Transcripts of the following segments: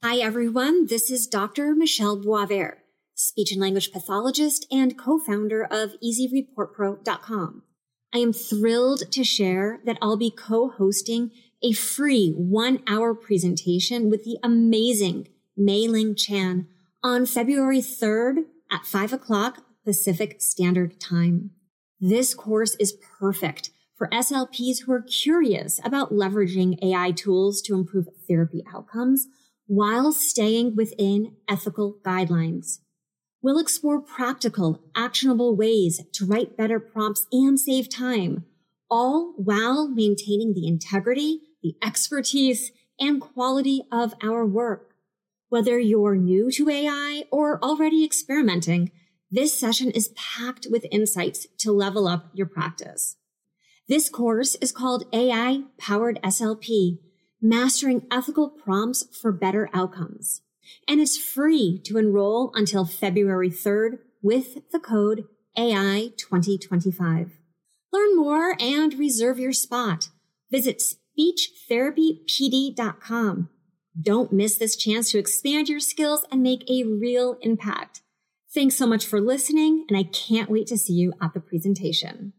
Hi, everyone. This is Dr. Michelle Boisvert, speech and language pathologist and co-founder of EasyReportPro.com. I am thrilled to share that I'll be co-hosting a free 1-hour presentation with the amazing Mei Ling Chan on February 3rd at 5 o'clock Pacific Standard Time. This course is perfect for SLPs who are curious about leveraging AI tools to improve therapy outcomes while staying within ethical guidelines. We'll explore practical, actionable ways to write better prompts and save time, all while maintaining the integrity, the expertise, and quality of our work. Whether you're new to AI or already experimenting, this session is packed with insights to level up your practice. This course is called AI-Powered SLP, Mastering Ethical Prompts for Better Outcomes, and it's free to enroll until February 3rd with the code AI2025. Learn more and reserve your spot. Visit speechtherapypd.com. Don't miss this chance to expand your skills and make a real impact. Thanks so much for listening, and I can't wait to see you at the presentation.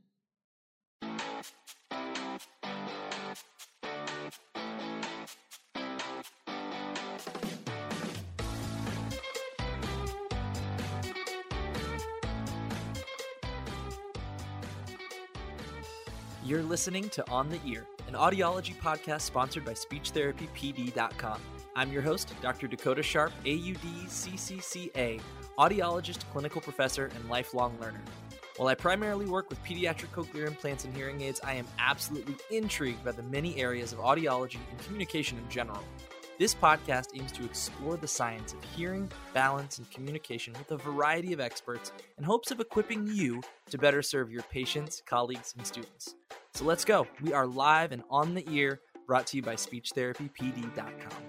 You're listening to On the Ear, an audiology podcast sponsored by SpeechTherapyPD.com. I'm your host, Dr. Dakota Sharp, AUD-CCCA, audiologist, clinical professor, and lifelong learner. While I primarily work with pediatric cochlear implants and hearing aids, I am absolutely intrigued by the many areas of audiology and communication in general. This podcast aims to explore the science of hearing, balance, and communication with a variety of experts in hopes of equipping you to better serve your patients, colleagues, and students. So let's go. We are live and on the ear, brought to you by SpeechTherapyPD.com.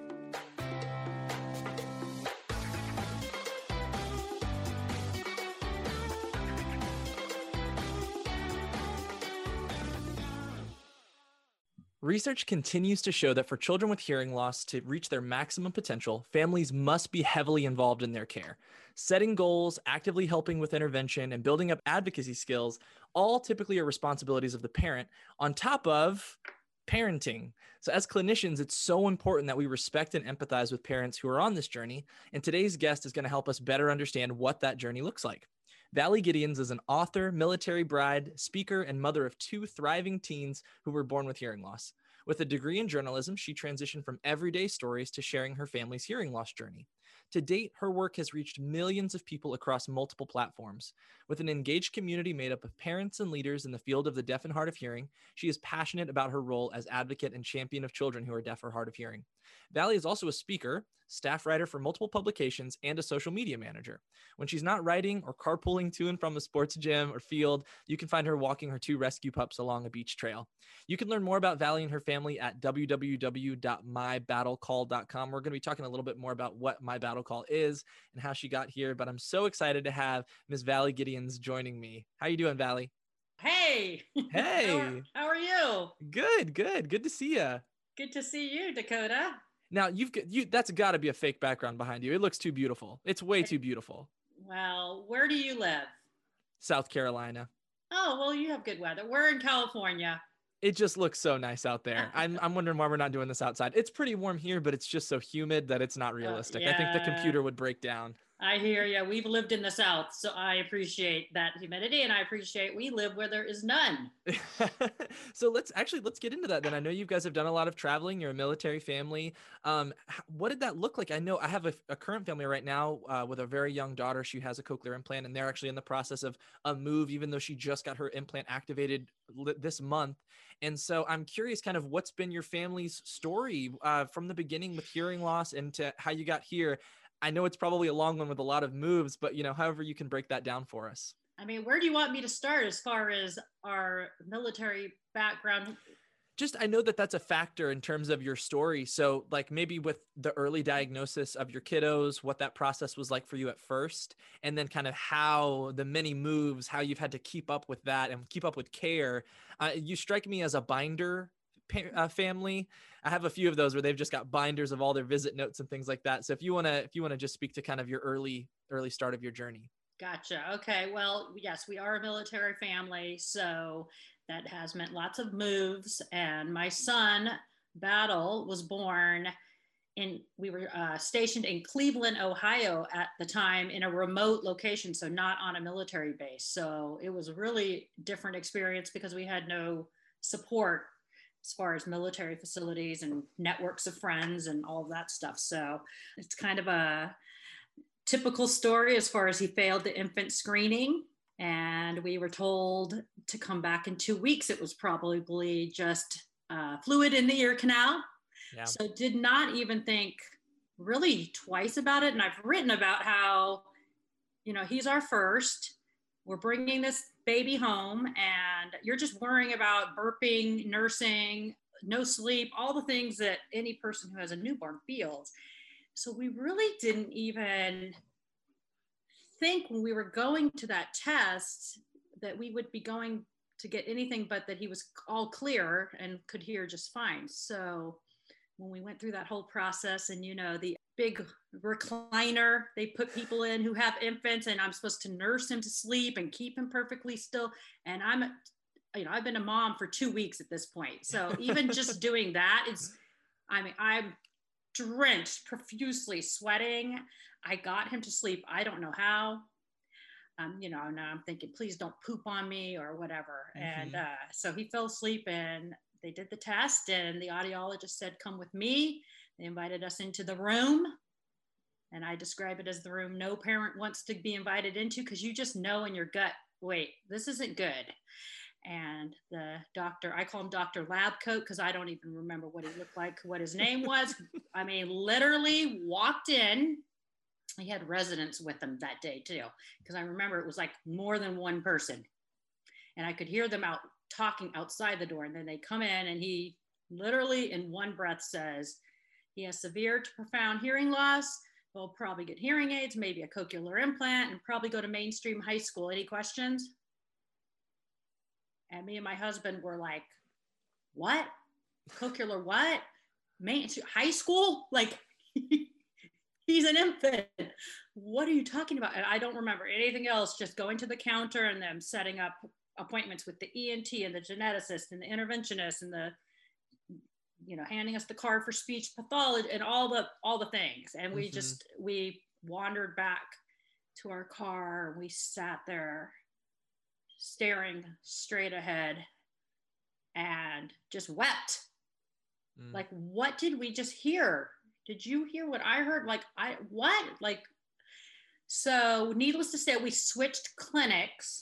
Research continues to show that for children with hearing loss to reach their maximum potential, families must be heavily involved in their care. Setting goals, actively helping with intervention, and building up advocacy skills all typically are responsibilities of the parent on top of parenting. So as clinicians, it's so important that we respect and empathize with parents who are on this journey. And today's guest is going to help us better understand what that journey looks like. Vali Gideons is an author, military bride, speaker, and mother of 2 thriving teens who were born with hearing loss. With a degree in journalism, she transitioned from everyday stories to sharing her family's hearing loss journey. To date, her work has reached millions of people across multiple platforms. With an engaged community made up of parents and leaders in the field of the deaf and hard of hearing, she is passionate about her role as advocate and champion of children who are deaf or hard of hearing. Vali is also a speaker, staff writer for multiple publications, and a social media manager. When she's not writing or carpooling to and from a sports gym or field, you can find her walking her 2 rescue pups along a beach trail. You can learn more about Vali and her family at www.mybattlecall.com. We're going to be talking a little bit more about what My Battle Call is and how she got here, but I'm so excited to have Ms. Vali Gideons joining me. How you doing, Vali? Hey. Hey. How are you? Good. Good to see you. Good to see you, Dakota. Now, that's got to be a fake background behind you. It looks too beautiful. It's way too beautiful. Well, where do you live? South Carolina. Oh, well, you have good weather. We're in California. It just looks so nice out there. I'm wondering why we're not doing this outside. It's pretty warm here, but it's just so humid that it's not realistic. Yeah. I think the computer would break down. I hear you. We've lived in the South, so I appreciate that humidity, and I appreciate we live where there is none. So let's get into that then. I know you guys have done a lot of traveling. You're a military family. What did that look like? I know I have a current family right now with a very young daughter. She has a cochlear implant, and they're actually in the process of a move, even though she just got her implant activated this month. And so I'm curious kind of what's been your family's story from the beginning with hearing loss and to how you got here. I know it's probably a long one with a lot of moves, but however you can break that down for us. I mean, where do you want me to start as far as our military background? I know that that's a factor in terms of your story. So like maybe with the early diagnosis of your kiddos, what that process was like for you at first, and then kind of how the many moves, how you've had to keep up with that and keep up with care. You strike me as a binder family. I have a few of those where they've just got binders of all their visit notes and things like that. So if you want to just speak to kind of your early start of your journey. Gotcha. Okay. Well, yes, we are a military family, so that has meant lots of moves. And my son, Battle, was born we were stationed in Cleveland, Ohio at the time, in a remote location, so not on a military base. So it was a really different experience because we had no support as far as military facilities and networks of friends and all of that stuff. So it's kind of a typical story as far as he failed the infant screening, and we were told to come back in 2 weeks. It was probably just fluid in the ear canal. Yeah. So did not even think really twice about it. And I've written about how, he's our first. We're bringing this baby home, and you're just worrying about burping, nursing, no sleep, all the things that any person who has a newborn feels. So we really didn't even think when we were going to that test that we would be going to get anything but that he was all clear and could hear just fine. So when we went through that whole process, and the big recliner they put people in who have infants, and I'm supposed to nurse him to sleep and keep him perfectly still. And I've been a mom for 2 weeks at this point. So even just doing that, I'm drenched, profusely sweating. I got him to sleep. I don't know how. Now I'm thinking, please don't poop on me or whatever. Mm-hmm. And so he fell asleep, and they did the test, and the audiologist said, come with me. They invited us into the room, and I describe it as the room no parent wants to be invited into, because you just know in your gut, wait, this isn't good. And the doctor, I call him Dr. Lab Coat because I don't even remember what he looked like, what his name was. I mean, literally walked in. He had residents with him that day too, because I remember it was like more than one person, and I could hear them out talking outside the door. And then they come in, and he literally in one breath says he has severe to profound hearing loss. He'll probably get hearing aids, maybe a cochlear implant, and probably go to mainstream high school. Any questions? And me and my husband were like, what? Cochlear what? High school? Like, he's an infant. What are you talking about? And I don't remember anything else, just going to the counter and them setting up appointments with the ENT and the geneticist and the interventionist and the, handing us the card for speech pathology and all the things. And we we wandered back to our car. We sat there staring straight ahead and just wept. Like, what did we just hear? Did you hear what I heard? So needless to say, we switched clinics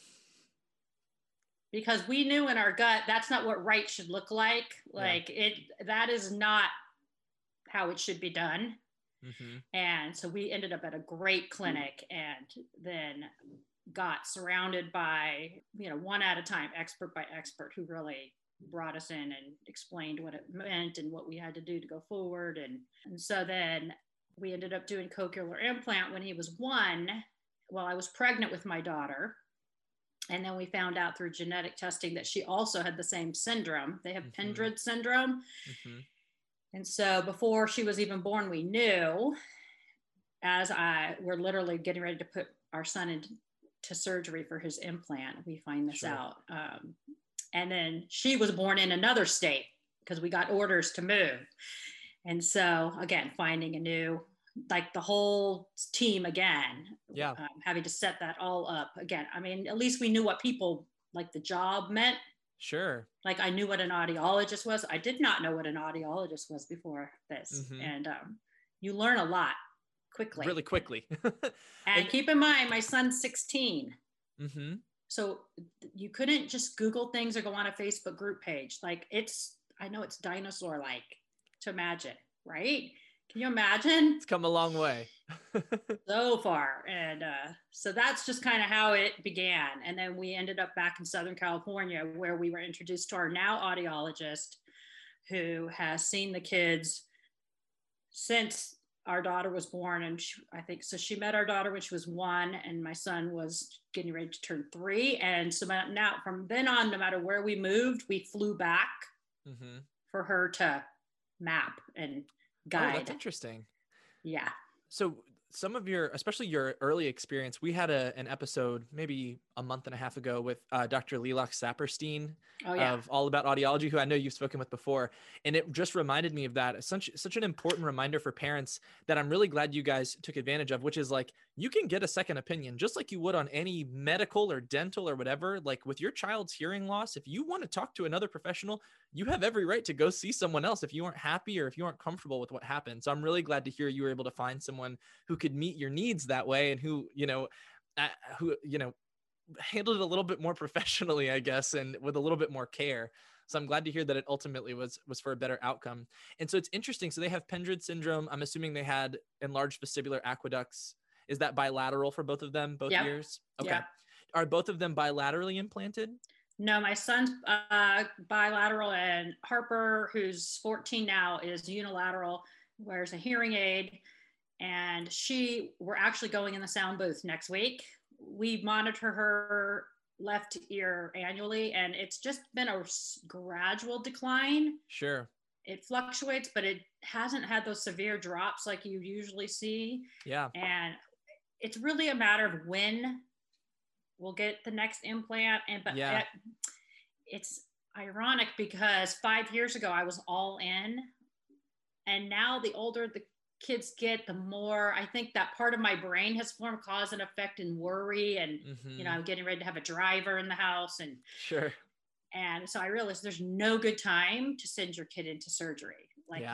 because we knew in our gut, that's not what right should look like. That is not how it should be done. Mm-hmm. And so we ended up at a great clinic, and then got surrounded by, one at a time, expert by expert, who really brought us in and explained what it meant and what we had to do to go forward. And so then we ended up doing cochlear implant when he was 1, while I was pregnant with my daughter. And then we found out through genetic testing that she also had the same syndrome. They have Pendred syndrome. Mm-hmm. And so before she was even born, we knew, as we're literally getting ready to put our son into surgery for his implant, we find this out. And then she was born in another state because we got orders to move. And so again, finding a new, like the whole team again, having to set that all up again. I mean, at least we knew what people, like the job meant. Sure. Like I knew what an audiologist was. I did not know what an audiologist was before this. Mm-hmm. And you learn a lot quickly. Really quickly. And keep in mind, my son's 16. Mm-hmm. So you couldn't just Google things or go on a Facebook group page. Like I know it's dinosaur-like to imagine, right? Can you imagine? It's come a long way. So far. And so that's just kind of how it began. And then we ended up back in Southern California, where we were introduced to our now audiologist, who has seen the kids since our daughter was born. And she met our daughter when she was 1, and my son was getting ready to turn 3. And so now from then on, no matter where we moved, we flew back for her to map and guide. Oh, that's interesting. Yeah. So some of your, especially your early experience, we had an episode maybe a month and a half ago with Dr. Lilach Saperstein of All About Audiology, who I know you've spoken with before. And it just reminded me of that. Such an important reminder for parents that I'm really glad you guys took advantage of, which is like, you can get a second opinion, just like you would on any medical or dental or whatever. Like with your child's hearing loss, if you want to talk to another professional, you have every right to go see someone else if you aren't happy or if you aren't comfortable with what happened. So I'm really glad to hear you were able to find someone who could meet your needs that way and who handled it a little bit more professionally, I guess, and with a little bit more care. So I'm glad to hear that it ultimately was for a better outcome. And so it's interesting. So they have Pendred syndrome. I'm assuming they had enlarged vestibular aqueducts. Is that bilateral for both of them, both years? Okay. Yep. Are both of them bilaterally implanted? No, my son's bilateral, and Harper, who's 14 now, is unilateral, wears a hearing aid. And we're actually going in the sound booth next week. We monitor her left ear annually, and it's just been a gradual decline. Sure. It fluctuates, but it hasn't had those severe drops like you usually see. Yeah. And it's really a matter of when we'll get the next implant. It's ironic because 5 years ago I was all in, and now the older the kids get, the more I think that part of my brain has formed cause and effect and worry. And, I'm getting ready to have a driver in the house. And sure. And so I realized there's no good time to send your kid into surgery.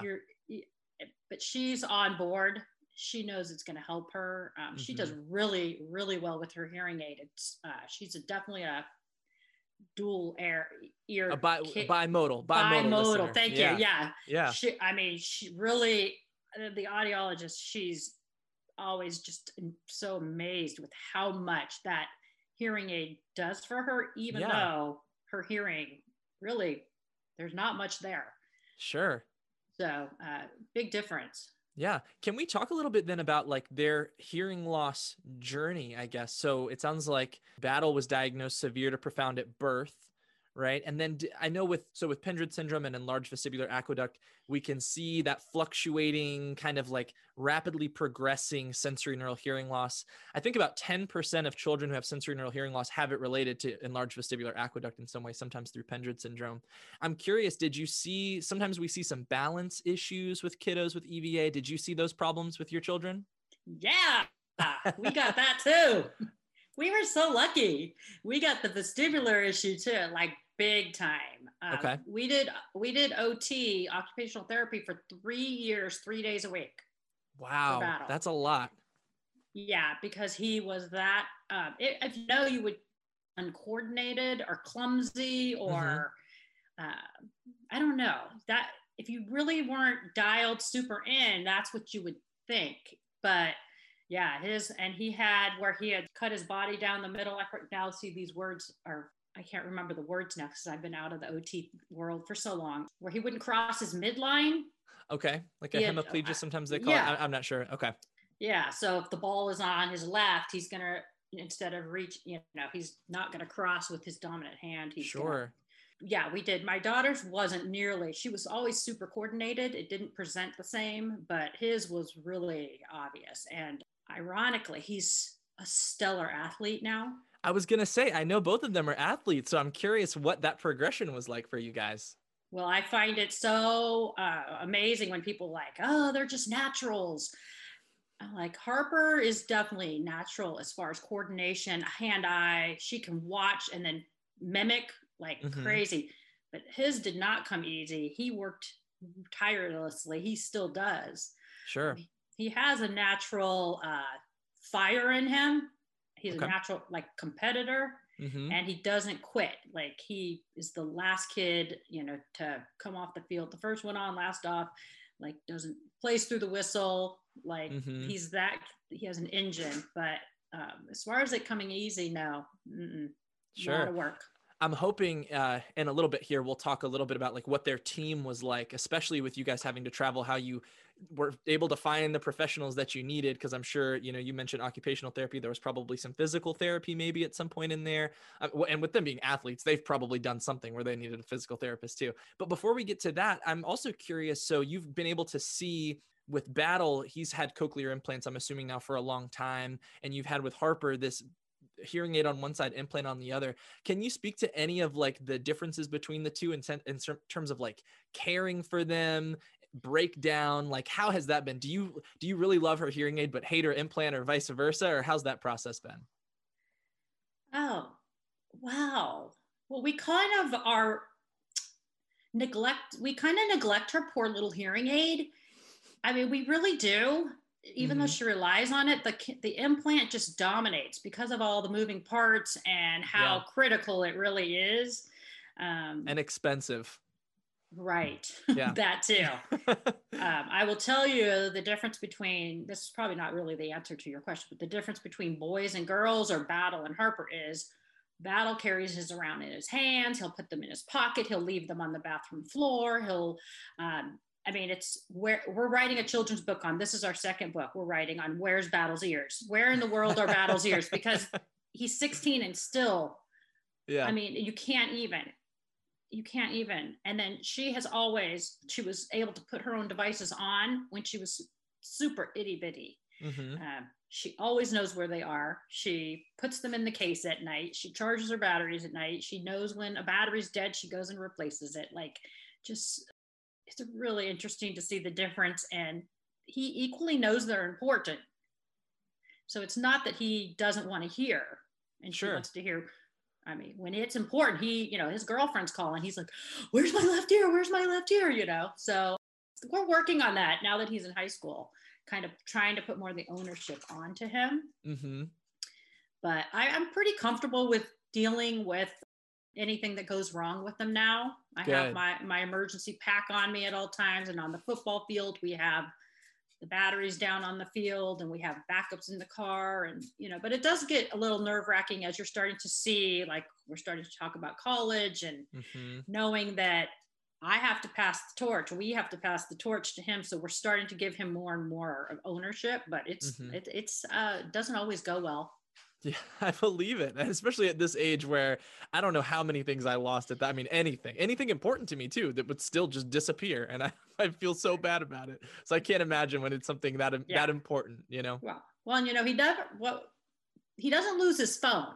But she's on board. She knows it's going to help her. She does really, really well with her hearing aid. She's definitely a dual ear bimodal. Bimodal. Thank you. Yeah. She really, the audiologist, she's always just so amazed with how much that hearing aid does for her, even though her hearing really, there's not much there. Sure. So big difference. Yeah. Can we talk a little bit then about like their hearing loss journey, I guess? So it sounds like Battle was diagnosed severe to profound at birth, right? And then I know with Pendred syndrome and enlarged vestibular aqueduct, we can see that fluctuating kind of like rapidly progressing sensory neural hearing loss. I think about 10% of children who have sensory neural hearing loss have it related to enlarged vestibular aqueduct in some way, sometimes through Pendred syndrome. I'm curious, did you see, sometimes we see some balance issues with kiddos with EVA. Did you see those problems with your children? Yeah, we got that too. We were so lucky. We got the vestibular issue too, like big time. Okay. We did OT, occupational therapy, for 3 years, 3 days a week. Wow, that's a lot. Yeah, because he was that. If you would uncoordinated or clumsy or I don't know, that if you really weren't dialed super in, that's what you would think. But yeah, he had where he had cut his body down the middle. I now see these words I can't remember the words now because I've been out of the OT world for so long, where he wouldn't cross his midline. Okay. Like a hemiplegia, sometimes they call it. I'm not sure. Okay. Yeah. So if the ball is on his left, he's going to, instead of he's not going to cross with his dominant hand. We did. My daughter's wasn't nearly, she was always super coordinated. It didn't present the same, but his was really obvious. And ironically, he's a stellar athlete now. I was going to say, I know both of them are athletes, so I'm curious what that progression was like for you guys. Well, I find it so amazing when people like, oh, they're just naturals. I'm like, Harper is definitely natural as far as coordination, hand-eye. She can watch and then mimic like crazy. But his did not come easy. He worked tirelessly. He still does. Sure. He has a natural fire in him. He's a natural competitor, and he doesn't quit. Like he is the last kid, to come off the field. The first one on, last off, doesn't plays through the whistle. He has an engine, but as far as it coming easy, no, sure. A lot of work. I'm hoping in a little bit here, we'll talk a little bit about like what their team was like, especially with you guys having to travel, how you were able to find the professionals that you needed. Cause I'm sure, you mentioned occupational therapy. There was probably some physical therapy maybe at some point in there. And with them being athletes, they've probably done something where they needed a physical therapist too. But before we get to that, I'm also curious. So you've been able to see with Battle, he's had cochlear implants, I'm assuming now for a long time. And you've had with Harper, this hearing aid on one side, implant on the other. Can you speak to any of like the differences between the two in terms of like caring for them, breakdown? Like, how has that been? Do you really love her hearing aid but hate her implant, or vice versa? Or how's that process been? Oh, wow. Well, we kind of neglect her poor little hearing aid. I mean, we really do. Even though she relies on it, the implant just dominates because of all the moving parts and how critical it really is. And expensive. Right. Yeah. That too. I will tell you the difference between, this is probably not really the answer to your question, but the difference between boys and girls, or Battle and Harper, is Battle carries his around in his hands. He'll put them in his pocket. He'll leave them on the bathroom floor. It's where we're writing a children's book on. This is our second book. We're writing on where's Battle's ears? Where in the world are Battle's ears? Because he's 16 and still, you can't even. And then she was able to put her own devices on when she was super itty bitty. She always knows where they are. She puts them in the case at night. She charges her batteries at night. She knows when a battery's dead, she goes and replaces it. It's really interesting to see the difference, and he equally knows they're important. So it's not that he doesn't want to hear, and she wants to hear. I mean, when it's important, his girlfriend's calling. He's like, "Where's my left ear? Where's my left ear?" So we're working on that now that he's in high school, kind of trying to put more of the ownership onto him. But I'm pretty comfortable with dealing with anything that goes wrong with them now. I have my emergency pack on me at all times, and on the football field we have the batteries down on the field, and we have backups in the car, and but it does get a little nerve-wracking as you're starting to see, like, we're starting to talk about college, and knowing that I have to pass the torch, we have to pass the torch to him, so we're starting to give him more and more of ownership, but it doesn't always go well. Yeah, I believe it. And especially at this age where I don't know how many things I lost at that. I mean, anything important to me too, that would still just disappear. And I feel so bad about it. So I can't imagine when it's something that important, Well, he doesn't lose his phone.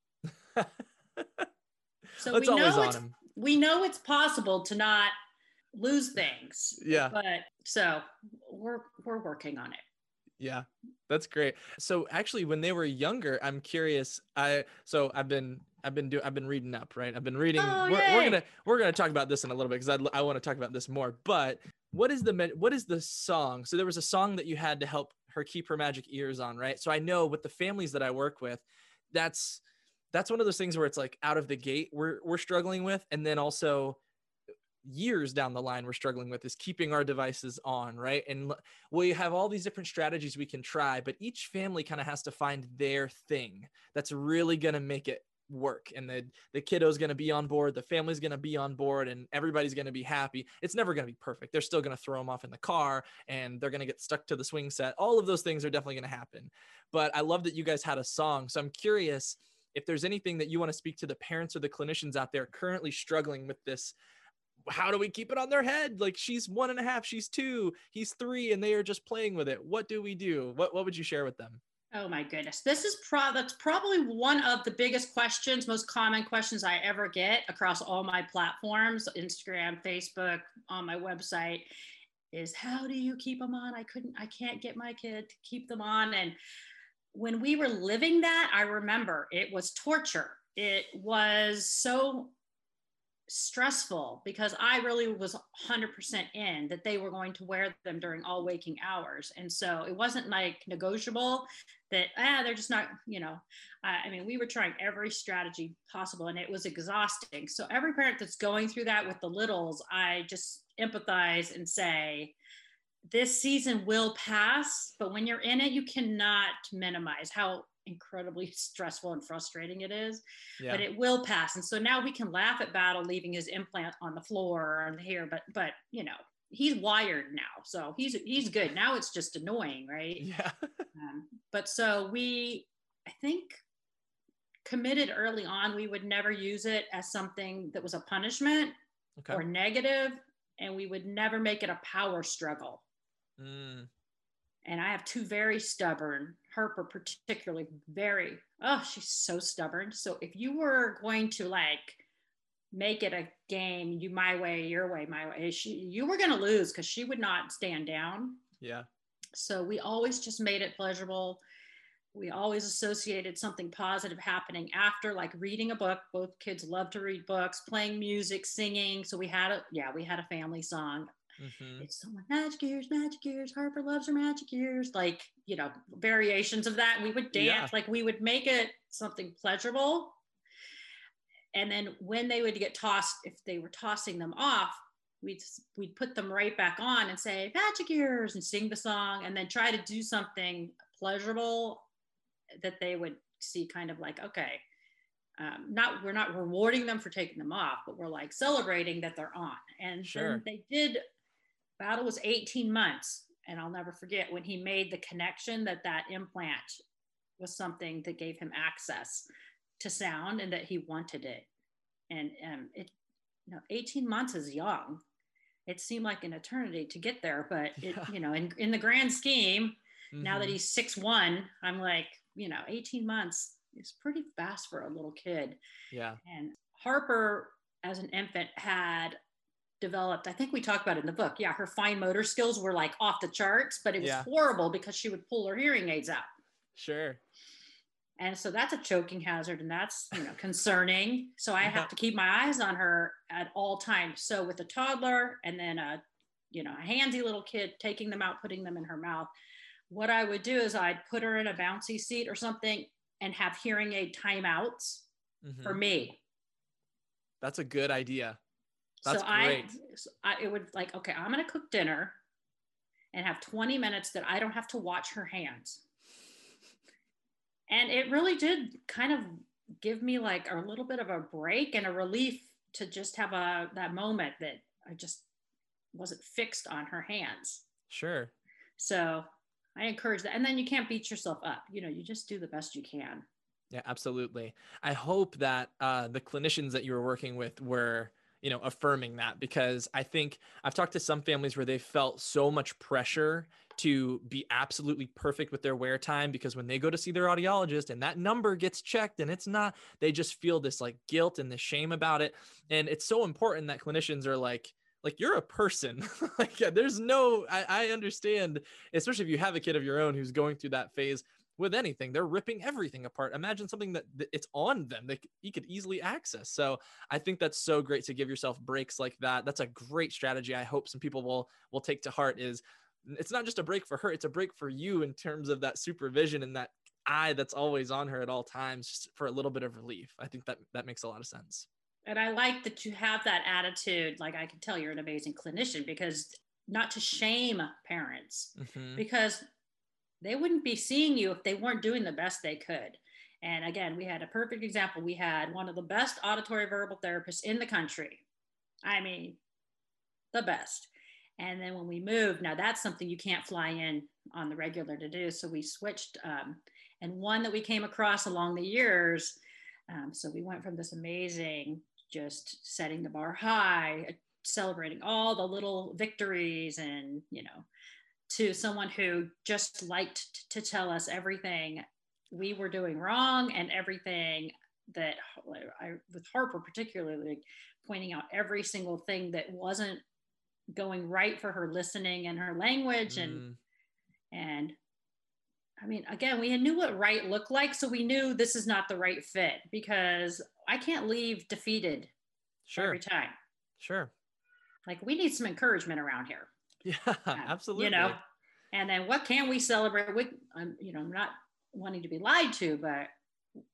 So we know it's possible to not lose things. Yeah. But so we're working on it. Yeah, that's great. So actually, when they were younger, I'm curious. I've been reading up, right? I've been reading. We're gonna talk about this in a little bit because I want to talk about this more. But what is the song? So there was a song that you had to help her keep her magic ears on, right? So I know with the families that I work with, that's one of those things where it's like out of the gate we're struggling with, and then also years down the line we're struggling with is keeping our devices on, right? And we have all these different strategies we can try, but each family kind of has to find their thing that's really going to make it work, and the kiddo's going to be on board, the family's going to be on board, and everybody's going to be happy. It's never going to be perfect. They're still going to throw them off in the car, and they're going to get stuck to the swing set. All of those things are definitely going to happen. But I love that you guys had a song, so I'm curious if there's anything that you want to speak to the parents or the clinicians out there currently struggling with this. How do we keep it on their head? Like, she's 1.5, she's 2, he's 3, and they are just playing with it. What do we do? What would you share with them? Oh my goodness. This is that's probably one of the biggest questions, most common questions I ever get across all my platforms, Instagram, Facebook, on my website, is how do you keep them on? I can't get my kid to keep them on. And when we were living that, I remember it was torture. It was so stressful because I really was 100% in that they were going to wear them during all waking hours. And so it wasn't like negotiable that, they're just not, we were trying every strategy possible, and it was exhausting. So every parent that's going through that with the littles, I just empathize and say, this season will pass, but when you're in it, you cannot minimize how incredibly stressful and frustrating it is, but it will pass. And so now we can laugh at Battle leaving his implant on the floor or on the hair, but he's wired now, so he's good now. It's just annoying, right? Yeah. But so I think, committed early on we would never use it as something that was a punishment Okay. or negative, and we would never make it a power struggle. And I have two very stubborn, Harper particularly, she's so stubborn. So if you were going to like make it a game, you my way, your way, my way, you were going to lose because she would not stand down. Yeah. So we always just made it pleasurable. We always associated something positive happening after, like reading a book. Both kids love to read books, playing music, singing. So we had a family song. It's so like magic ears, Harper loves her magic ears, like, variations of that. We would dance, like we would make it something pleasurable. And then when they would get tossed, if they were tossing them off, we'd put them right back on and say magic ears and sing the song, and then try to do something pleasurable that they would see, kind of like, okay, we're not rewarding them for taking them off, but we're like celebrating that they're on. And then they did. Battle was 18 months, and I'll never forget when he made the connection that implant was something that gave him access to sound and that he wanted it. And 18 months is young. It seemed like an eternity to get there, but in the grand scheme, now that he's 6'1", I'm like, 18 months is pretty fast for a little kid. Yeah. And Harper, as an infant, had developed, I think we talked about it in the book. Yeah, her fine motor skills were like off the charts, but it was horrible because she would pull her hearing aids out. Sure. And so that's a choking hazard, and that's concerning. So I have to keep my eyes on her at all times. So with a toddler and then a handsy little kid, taking them out, putting them in her mouth, what I would do is I'd put her in a bouncy seat or something and have hearing aid timeouts for me. That's a good idea. That's great. It would like, okay, I'm going to cook dinner and have 20 minutes that I don't have to watch her hands. And it really did kind of give me like a little bit of a break and a relief to just have that moment that I just wasn't fixed on her hands. Sure. So I encourage that. And then you can't beat yourself up. You just do the best you can. Yeah, absolutely. I hope that the clinicians that you were working with were affirming that, because I think I've talked to some families where they felt so much pressure to be absolutely perfect with their wear time, because when they go to see their audiologist and that number gets checked and it's not, they just feel this like guilt and this shame about it. And it's so important that clinicians are like you're a person. Like, there's I understand, especially if you have a kid of your own who's going through that phase. With anything, they're ripping everything apart. Imagine something that it's on them that you could easily access. So I think that's so great to give yourself breaks like that. That's a great strategy. I hope some people will take to heart. Is it's not just a break for her, it's a break for you in terms of that supervision and that eye that's always on her at all times, just for a little bit of relief. I think that makes a lot of sense. And I like that you have that attitude. Like, I can tell you're an amazing clinician, because not to shame parents, because they wouldn't be seeing you if they weren't doing the best they could. And again, we had a perfect example. We had one of the best auditory verbal therapists in the country. I mean, the best. And then when we moved, now that's something you can't fly in on the regular to do. So we switched, and one that we came across along the years. So we went from this amazing, just setting the bar high, celebrating all the little victories, and, to someone who just liked to tell us everything we were doing wrong, and everything that with Harper particularly, pointing out every single thing that wasn't going right for her listening and her language. And I mean, again, we knew what right looked like. So we knew this is not the right fit, because I can't leave defeated every time. Sure. Like, we need some encouragement around here. Yeah, absolutely. And then what can we celebrate with? I'm not wanting to be lied to, but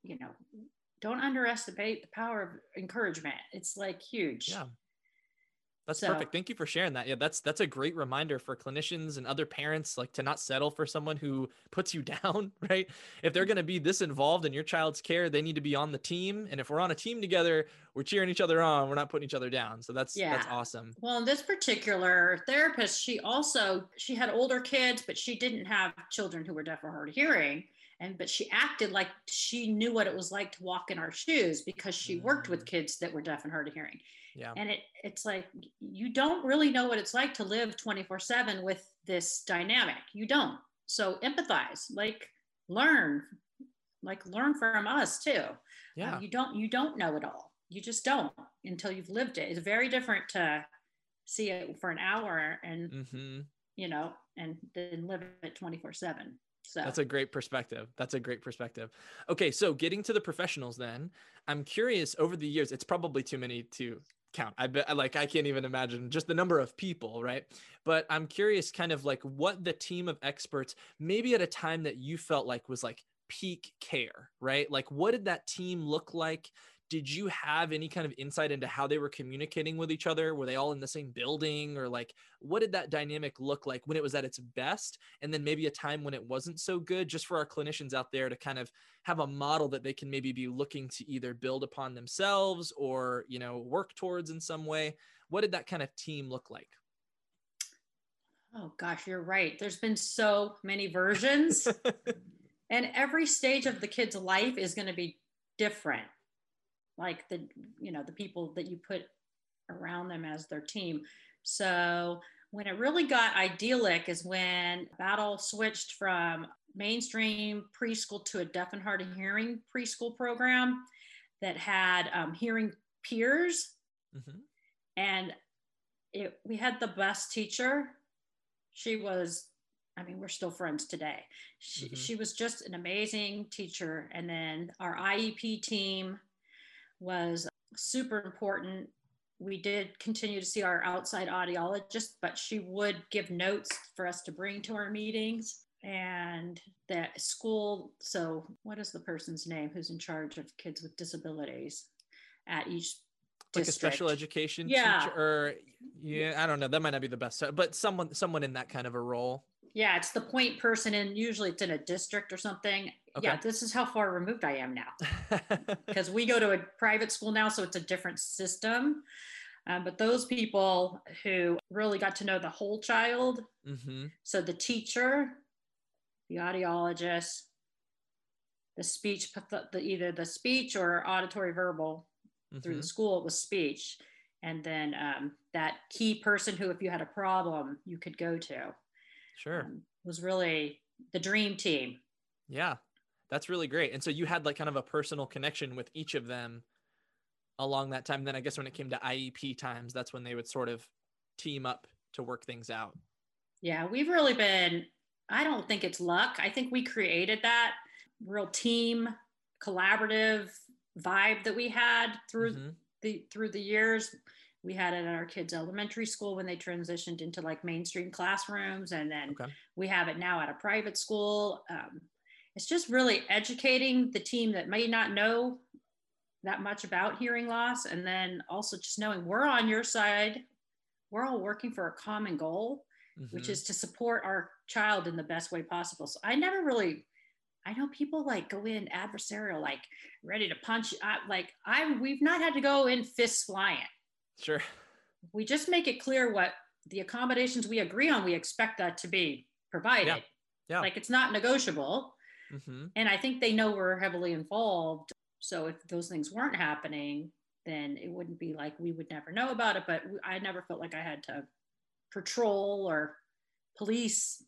don't underestimate the power of encouragement. It's like huge. Yeah. That's So perfect. Thank you for sharing that. Yeah, that's a great reminder for clinicians and other parents, like to not settle for someone who puts you down, right? If they're going to be this involved in your child's care, they need to be on the team. And if we're on a team together, we're cheering each other on. We're not putting each other down. So that's yeah. awesome. Well, in this particular therapist, she had older kids, but she didn't have children who were deaf or hard of hearing. But she acted like she knew what it was like to walk in our shoes because she worked with kids that were deaf and hard of hearing. Yeah. And it's like, you don't really know what it's like to live 24/7 with this dynamic. You don't. So empathize, learn, learn from us too. Yeah. You don't know it all. You just don't until you've lived it. It's very different to see it for an hour and, and then live it 24/7. So that's a great perspective. Okay. So getting to the professionals then, I'm curious over the years, it's probably too many to count. I bet I can't even imagine just the number of people, right? But I'm curious kind of like what the team of experts, maybe at a time that you felt like was like peak care, right? Like what did that team look like? Did you have any kind of insight into how they were communicating with each other? Were they all in the same building, or like what did that dynamic look like when it was at its best? And then maybe a time when it wasn't so good, just for our clinicians out there to kind of have a model that they can maybe be looking to either build upon themselves or, work towards in some way. What did that kind of team look like? Oh gosh, you're right. There's been so many versions and every stage of the kid's life is going to be different. Like the people that you put around them as their team. So when it really got idyllic is when Battle switched from mainstream preschool to a deaf and hard of hearing preschool program that had hearing peers. Mm-hmm. And we had the best teacher. She was, we're still friends today. She was just an amazing teacher. And then our IEP team was super important. We did continue to see our outside audiologist, but she would give notes for us to bring to our meetings. And that school, so what is the person's name who's in charge of kids with disabilities at each like district? A special education teacher, or I don't know, that might not be the best, but someone in that kind of a role. Yeah, it's the point person, and usually it's in a district or something. Okay. Yeah, this is how far removed I am now. Because we go to a private school now, so it's a different system. But those people who really got to know the whole child, so the teacher, the audiologist, the speech, either the speech or auditory verbal through the school, it was speech. And then that key person who, if you had a problem, you could go to. Sure. Was really the dream team. Yeah, that's really great. And so you had like kind of a personal connection with each of them along that time. Then I guess when it came to IEP times, that's when they would sort of team up to work things out. Yeah, we've really been, I don't think it's luck. I think we created that real team collaborative vibe that we had through the years. We had it at our kids' elementary school when they transitioned into like mainstream classrooms. And then we have it now at a private school. It's just really educating the team that may not know that much about hearing loss. And then also just knowing we're on your side. We're all working for a common goal, which is to support our child in the best way possible. So I know people like go in adversarial, like ready to punch. We've not had to go in fists flying. Sure. We just make it clear what the accommodations we agree on, we expect that to be provided. Yeah. Like it's not negotiable. And I think they know we're heavily involved. So if those things weren't happening, then it wouldn't be like we would never know about it. But I never felt like I had to patrol or police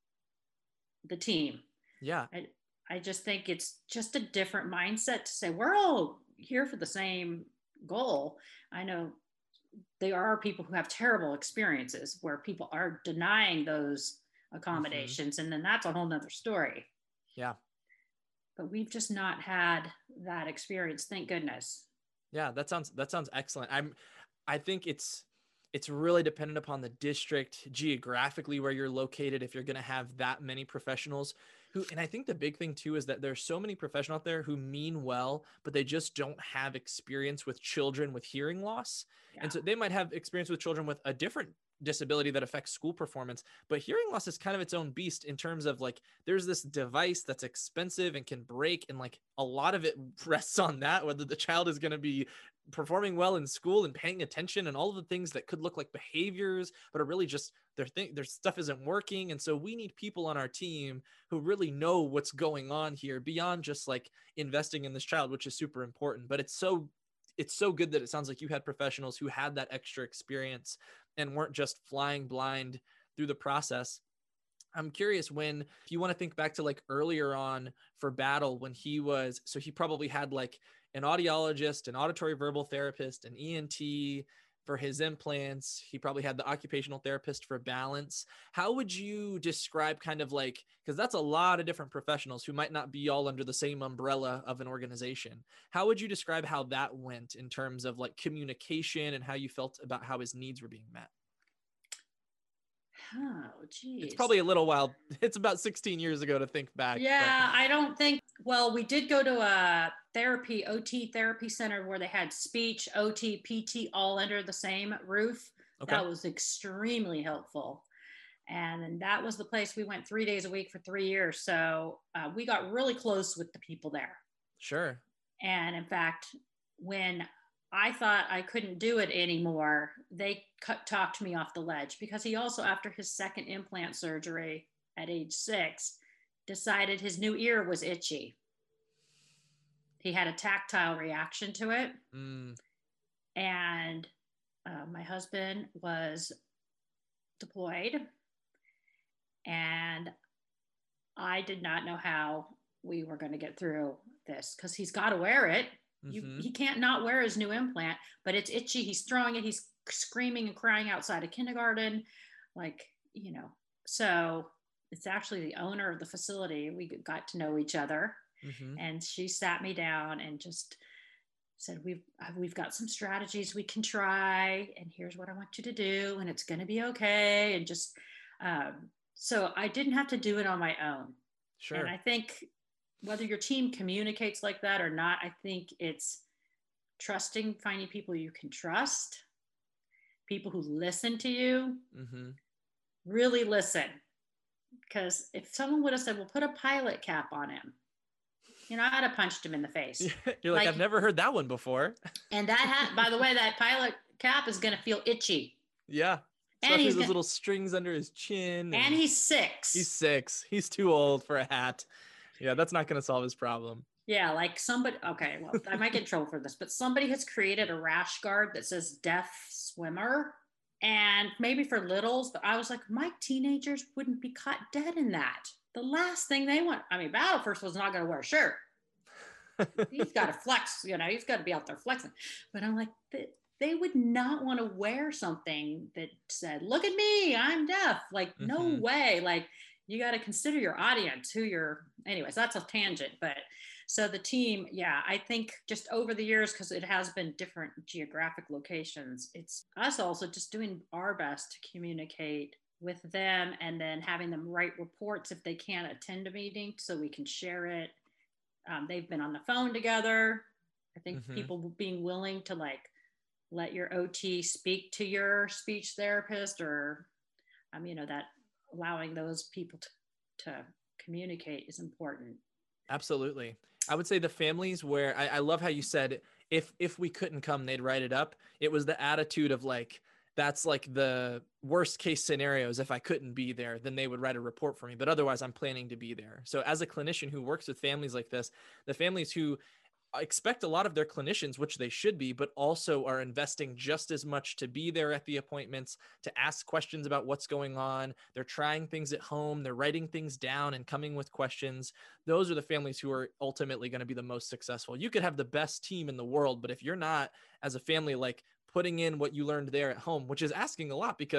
the team. Yeah. I just think it's just a different mindset to say we're all here for the same goal. I know there are people who have terrible experiences where people are denying those accommodations, and then that's a whole nother story. Yeah. But we've just not had that experience, thank goodness. Yeah, that sounds excellent. I think it's it's really dependent upon the district, geographically where you're located, if you're going to have that many professionals who, and I think the big thing too is that there's so many professionals out there who mean well, but they just don't have experience with children with hearing loss. Yeah. And so they might have experience with children with a different disability that affects school performance, but hearing loss is kind of its own beast in terms of like, there's this device that's expensive and can break, and like a lot of it rests on that, whether the child is going to be performing well in school and paying attention and all of the things that could look like behaviors, but are really just their stuff isn't working. And so we need people on our team who really know what's going on here beyond just like investing in this child, which is super important. But it's so good that it sounds like you had professionals who had that extra experience and weren't just flying blind through the process. I'm curious, if you want to think back to like earlier on for Battle, when he probably had like an audiologist, an auditory verbal therapist, an ENT for his implants. He probably had the occupational therapist for balance. How would you describe kind of like, because that's a lot of different professionals who might not be all under the same umbrella of an organization. How would you describe how that went in terms of like communication and how you felt about how his needs were being met? Oh, geez. It's probably a little while. It's about 16 years ago to think back. Yeah, I don't think, well, we did go to a OT therapy center where they had speech, OT, PT all under the same roof. Okay. That was extremely helpful. And that was the place we went 3 days a week for 3 years. So we got really close with the people there. Sure. And in fact, when I thought I couldn't do it anymore, they talked me off the ledge, because he also, after his second implant surgery at age 6, decided his new ear was itchy. He had a tactile reaction to it. And my husband was deployed, and I did not know how we were going to get through this, because he's got to wear it. He can't not wear his new implant, but it's itchy. He's throwing it. He's screaming and crying outside of kindergarten. So it's actually the owner of the facility. We got to know each other, and she sat me down and just said, we've got some strategies we can try, and here's what I want you to do, and it's going to be okay. And just, so I didn't have to do it on my own. Sure. And I think whether your team communicates like that or not, I think it's finding people you can trust, people who listen to you, really listen. Because if someone would have said, well, put a pilot cap on him, I'd have punched him in the face. You're like, I've never heard that one before. And by the way, that pilot cap is going to feel itchy. Yeah. Especially those little strings under his chin. And he's 6. He's 6. He's too old for a hat. Yeah, that's not going to solve his problem. Yeah, like somebody, okay, well, I might get in trouble for this, but somebody has created a rash guard that says deaf swimmer, and maybe for littles, but I was like, my teenagers wouldn't be caught dead in that. The last thing they want, Battle first was not going to wear a shirt. He's got to flex, he's got to be out there flexing. But I'm like, they would not want to wear something that said, look at me, I'm deaf. Like, no way. Like, you got to consider your audience, anyways, that's a tangent. But so the team, yeah, I think just over the years, because it has been different geographic locations, it's us also just doing our best to communicate with them, and then having them write reports if they can't attend a meeting so we can share it. They've been on the phone together. I think people being willing to let your OT speak to your speech therapist, or, that allowing those people to communicate is important. Absolutely. I would say the families where I love how you said, if we couldn't come, they'd write it up. It was the attitude of like, that's like the worst case scenarios. If I couldn't be there, then they would write a report for me, but otherwise I'm planning to be there. So as a clinician who works with families like this, the families who expect a lot of their clinicians, which they should be, but also are investing just as much to be there at the appointments, to ask questions about what's going on. They're trying things at home. They're writing things down and coming with questions. Those are the families who are ultimately going to be the most successful. You could have the best team in the world, but if you're not, as a family, like putting in what you learned there at home, which is asking a lot, because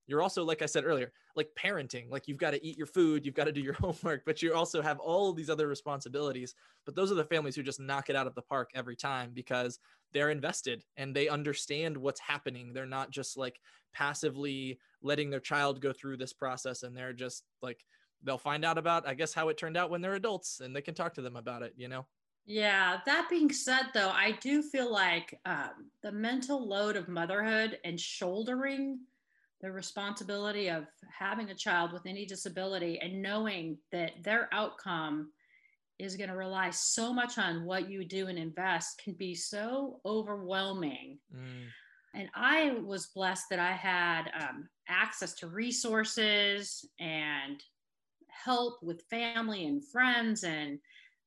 you're also, like I said earlier, like parenting, like you've got to eat your food, you've got to do your homework, but you also have all these other responsibilities. But those are the families who just knock it out of the park every time because they're invested and they understand what's happening. They're not just like passively letting their child go through this process, and they're just like, they'll find out about, I guess, how it turned out when they're adults and they can talk to them about it, you know? Yeah, that being said, though, I do feel like the mental load of motherhood and shouldering the responsibility of having a child with any disability and knowing that their outcome is going to rely so much on what you do and invest can be so overwhelming. And I was blessed that I had access to resources and help with family and friends. And,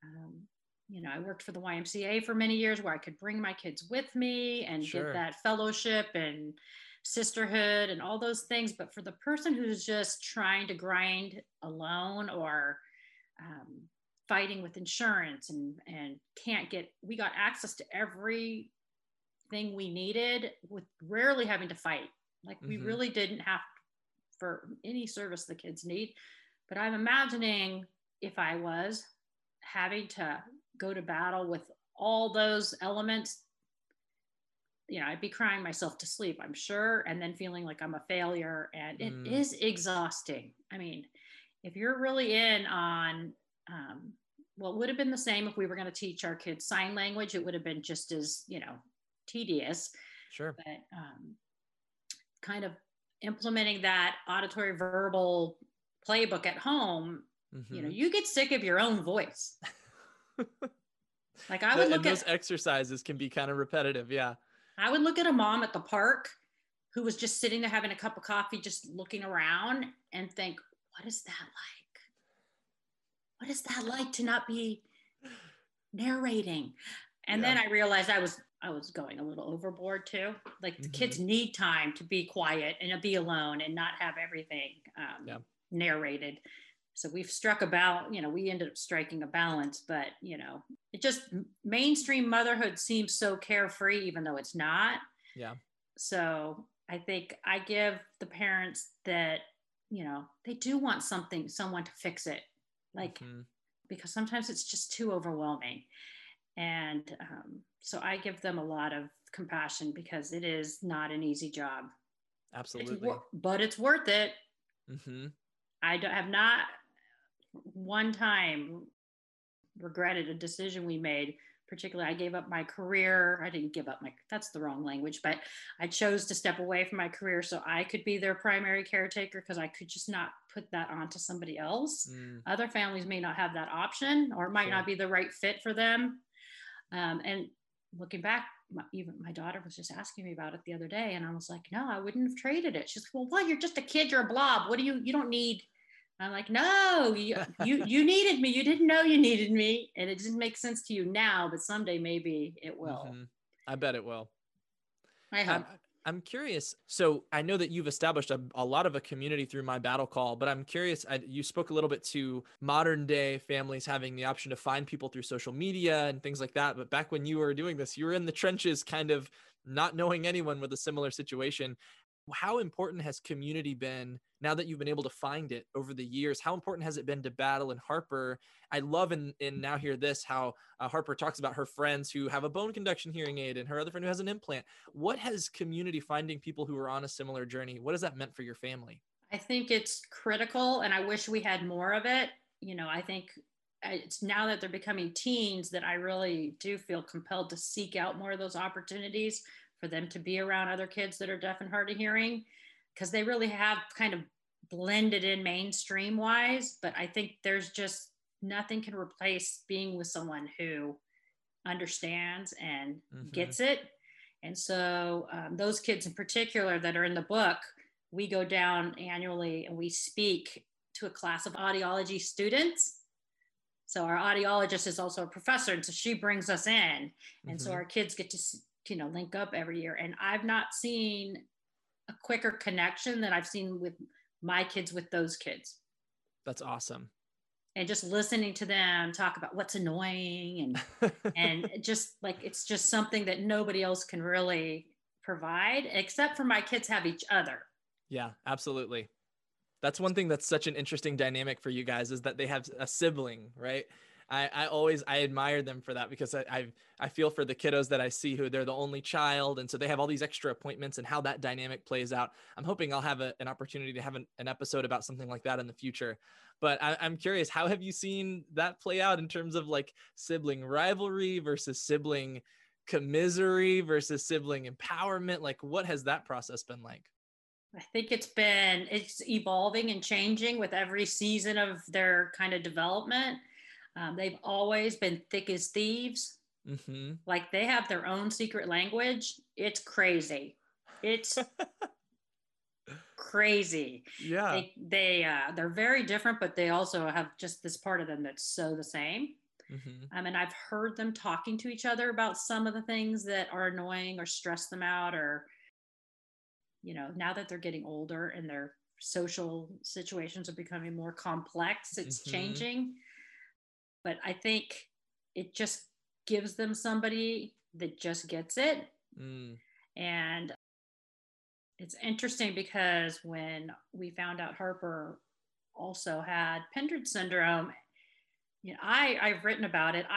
I worked for the YMCA for many years where I could bring my kids with me and get that fellowship and sisterhood and all those things. But for the person who's just trying to grind alone or fighting with insurance and we got access to everything we needed with rarely having to fight. Like we really didn't have for any service the kids need. But I'm imagining if I was having to go to battle with all those elements, I'd be crying myself to sleep, I'm sure, and then feeling like I'm a failure. And it is exhausting. I mean, if you're really in on, well, it would have been the same if we were going to teach our kids sign language. It would have been just as, tedious. Sure. But kind of implementing that auditory verbal playbook at home, you get sick of your own voice. Like I would look at those exercises can be kind of repetitive. Yeah. I would look at a mom at the park who was just sitting there having a cup of coffee, just looking around and think, what is that like? What is that like to not be narrating? And then I realized I was going a little overboard too. Like the kids need time to be quiet and to be alone and not have everything narrated. So we've struck we ended up striking a balance, but it just mainstream motherhood seems so carefree, even though it's not. Yeah. So I think I give the parents that, they do want someone to fix it. Like, because sometimes it's just too overwhelming. And so I give them a lot of compassion because it is not an easy job. Absolutely. But it's worth it. I have not one time regretted a decision we made. Particularly, I gave up my career. I didn't give up that's the wrong language, but I chose to step away from my career so I could be their primary caretaker because I could just not put that onto somebody else. Other families may not have that option or it might not be the right fit for them. And looking back, even my daughter was just asking me about it the other day. And I was like, no, I wouldn't have traded it. She's like, well, what? You're just a kid. You're a blob. What do you don't need. I'm like, no, you needed me. You didn't know you needed me. And it didn't make sense to you now, but someday maybe it will. I bet it will. I hope. I'm curious. So I know that you've established a lot of a community through My Battle Call, but I'm curious, you spoke a little bit to modern day families having the option to find people through social media and things like that. But back when you were doing this, you were in the trenches, kind of not knowing anyone with a similar situation. How important has community been now that you've been able to find it over the years? How important has it been to Battle and Harper? I love in Now Hear This, how Harper talks about her friends who have a bone conduction hearing aid and her other friend who has an implant. What has community, finding people who are on a similar journey, what has that meant for your family? I think it's critical and I wish we had more of it. I think it's now that they're becoming teens that I really do feel compelled to seek out more of those opportunities for them to be around other kids that are deaf and hard of hearing, because they really have kind of blended in mainstream wise. But I think there's just nothing can replace being with someone who understands and gets it. And so those kids in particular that are in the book, we go down annually and we speak to a class of audiology students. So our audiologist is also a professor. And so she brings us in. And so our kids get to link up every year. And I've not seen a quicker connection than I've seen with my kids with those kids. That's awesome. And just listening to them talk about what's annoying and just like, it's just something that nobody else can really provide except for my kids have each other. Yeah, absolutely. That's one thing that's such an interesting dynamic for you guys, is that they have a sibling, right? I admire them for that, because I feel for the kiddos that I see who they're the only child. And so they have all these extra appointments, and how that dynamic plays out. I'm hoping I'll have an opportunity to have an episode about something like that in the future. But I'm curious, how have you seen that play out in terms of like sibling rivalry versus sibling commisery versus sibling empowerment? Like, what has that process been like? I think it's evolving and changing with every season of their kind of development. They've always been thick as thieves. Mm-hmm. Like they have their own secret language. It's crazy. It's crazy. Yeah. They're very different, but they also have just this part of them that's so the same. Mm-hmm. And I've heard them talking to each other about some of the things that are annoying or stress them out, or now that they're getting older and their social situations are becoming more complex, it's Mm-hmm. changing. But I think it just gives them somebody that just gets it. Mm. And it's interesting because when we found out Harper also had Pendred syndrome, I've written about it.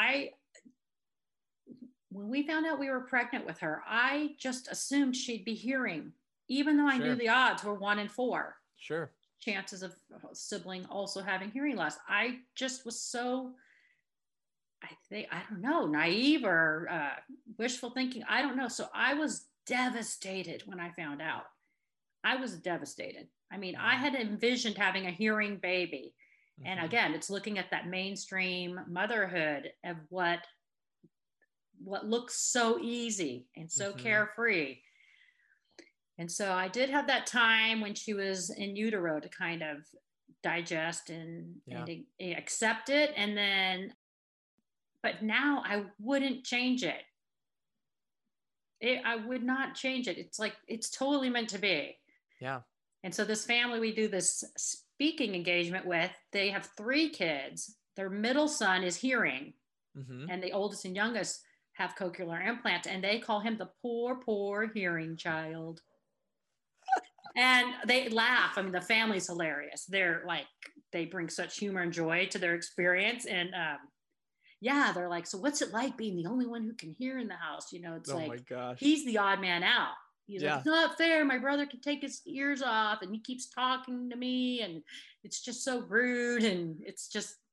When we found out we were pregnant with her, I just assumed she'd be hearing, even though I knew Sure. the odds were 1 in 4 Sure. chances of a sibling also having hearing loss. I just was so, I don't know, naive or wishful thinking. I don't know. So I was devastated when I found out. I was devastated. I mean, I had envisioned having a hearing baby. Mm-hmm. And again, it's looking at that mainstream motherhood of what looks so easy and so mm-hmm. carefree. And so I did have that time when she was in utero to kind of digest and accept it. And then, but now I wouldn't change it. I would not change it. It's like, it's totally meant to be. Yeah. And so this family we do this speaking engagement with, they have 3 kids. Their middle son is hearing, mm-hmm. and the oldest and youngest have cochlear implants, and they call him the poor hearing child. And they laugh. I mean, the family's hilarious. They're like, they bring such humor and joy to their experience. And they're like, so what's it like being the only one who can hear in the house? It's like, my gosh, he's the odd man out. He's like, it's not fair. My brother can take his ears off and he keeps talking to me. And it's just so rude. And it's